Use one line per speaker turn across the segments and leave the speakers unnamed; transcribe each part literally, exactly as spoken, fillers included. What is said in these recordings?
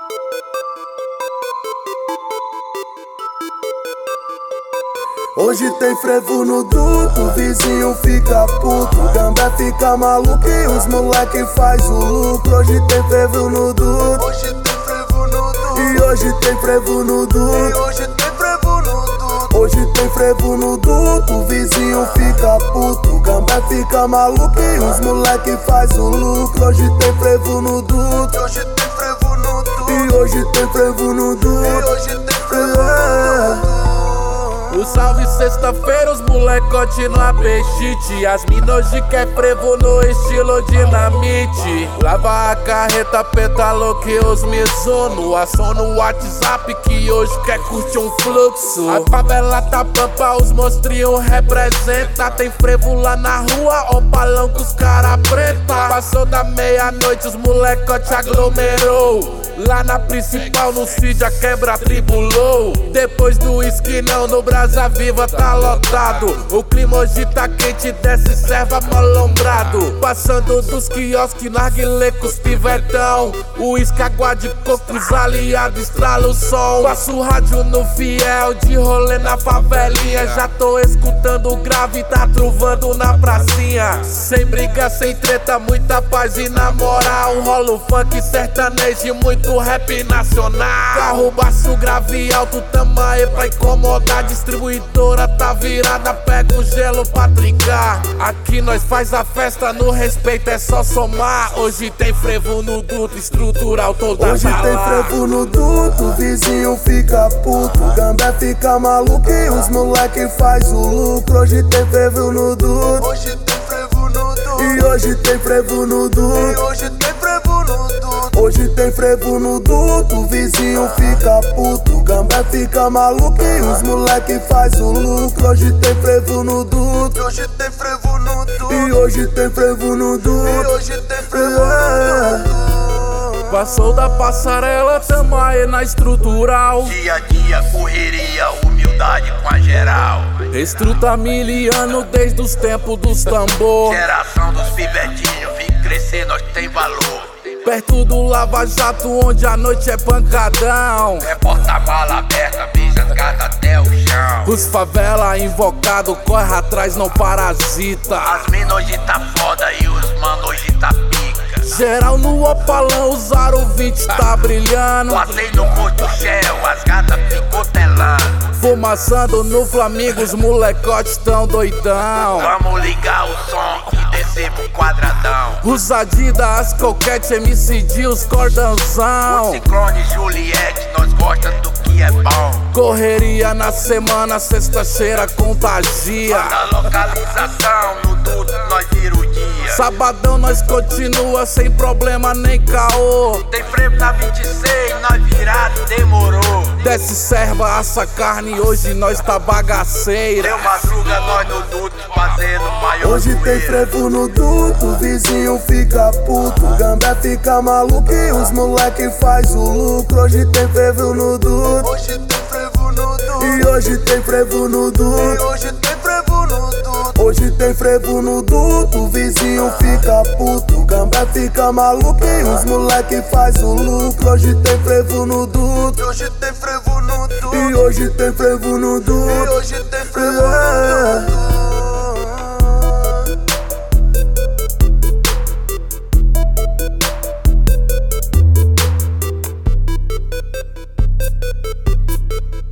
Hoje tem frevo no duto, o vizinho fica puto, Gambé fica maluco e os moleque faz o lucro. Hoje tem frevo no duto,
Hoje tem frevo no duto.
e hoje tem frevo no
E
duto.
hoje tem frevo no duto.
Hoje tem frevo no duto, o vizinho fica puto, Gambé fica maluco e os moleque faz o lucro. Hoje tem frevo no duto,
E hoje tem frevo no duto.
e hoje tem frevo no
E
duto.
hoje tem frevo no duto.
O salve sexta-feira, os molecote no apetite. As minas de quer frevo no estilo dinamite. Lava a carreta, petalou que os Mizuno. Ação no WhatsApp que hoje quer curtir um fluxo. A favela tá pampa, os monstrinhos representa. Tem frevo lá na rua, ó palão com os cara preta. Passou da meia-noite, os molecote aglomerou. Lá na principal, no Cid, a quebra tribulou. Depois do esquinão, no Brasa Viva tá lotado. O clima hoje tá quente, desce serva malombrado. Passando dos quiosques, narguilé com os pivetão. O escagua de coco, os aliados estrala o som. Passo o rádio no fiel, de rolê na favelinha. Já tô escutando o grave, tá truvando na pracinha. Sem briga, sem treta, muita paz e na moral. Rola o funk sertanejo e muito rap nacional. Carro baixo, grave alto, tamanho pra incomodar. Distribuidora tá virada, pega o gelo pra trincar. Aqui nós faz a festa, no respeito é só somar. Hoje tem frevo no duto, estrutural toda
Hoje
bala.
tem frevo no duto, o vizinho fica puto, Gambé fica maluco e os moleque faz o lucro. Hoje tem frevo no duto,
Hoje tem frevo no duto.
e hoje tem frevo no
E
duto.
hoje tem frevo no duto.
Hoje tem frevo no duto, o vizinho fica puto, Gambé fica maluco e os moleque faz o lucro. Hoje tem frevo no
E
duto,
hoje tem frevo no duto.
e hoje tem frevo no
E
duto.
hoje tem frevo no duto.
Passou da passarela, tamo aí na estrutural.
Dia a dia, correria, humildade com a geral.
Estruta miliano desde os tempos dos tambor.
Geração dos pivetinhos, vem crescer, nós tem valor.
Perto do Lava Jato, onde a noite é pancadão.
É porta-mala aberta, beija as gatas até o chão.
Os favela invocado, corre atrás, não parasita.
As mina hoje tá foda e os mano hoje tá pica.
Geral no opalão, os aro vinte tá brilhando.
Passei no Porto Shell, as gatas ficou telando.
Fumaçando no Flamengo, os molecotes tão doidão.
Vamos ligar o som e descer pro quadradão.
Os Adidas, Coquete, M C D, os cordãozão.
Ciclone, Juliette, nós gosta do que é bom.
Correria na semana, sexta-feira contagia.
Na localização, no duto, nós vira o dia.
Sabadão nós continua sem problema nem caô.
Tem frevo na vinte e seis, nós virado, demorou.
Desce serva, assa carne, hoje nós tá bagaceira.
Deu madruga, nós no duto, fazendo maior
Hoje tem
zoeira.
frevo no duto, o vizinho fica puto, Gambé fica maluco e os moleque faz o lucro. Hoje tem frevo no duto,
Hoje tem frevo no duto.
e hoje tem frevo no
E
duto.
hoje tem frevo no duto.
Hoje tem frevo no duto, o vizinho fica puto, Gambé fica maluco e os moleque faz o lucro. Hoje tem frevo no
E
duto,
hoje tem frevo no duto.
e hoje tem frevo no
E
duto.
hoje tem frevo no duto.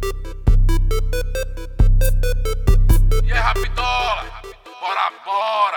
E aí, Rapidola, bora, bora.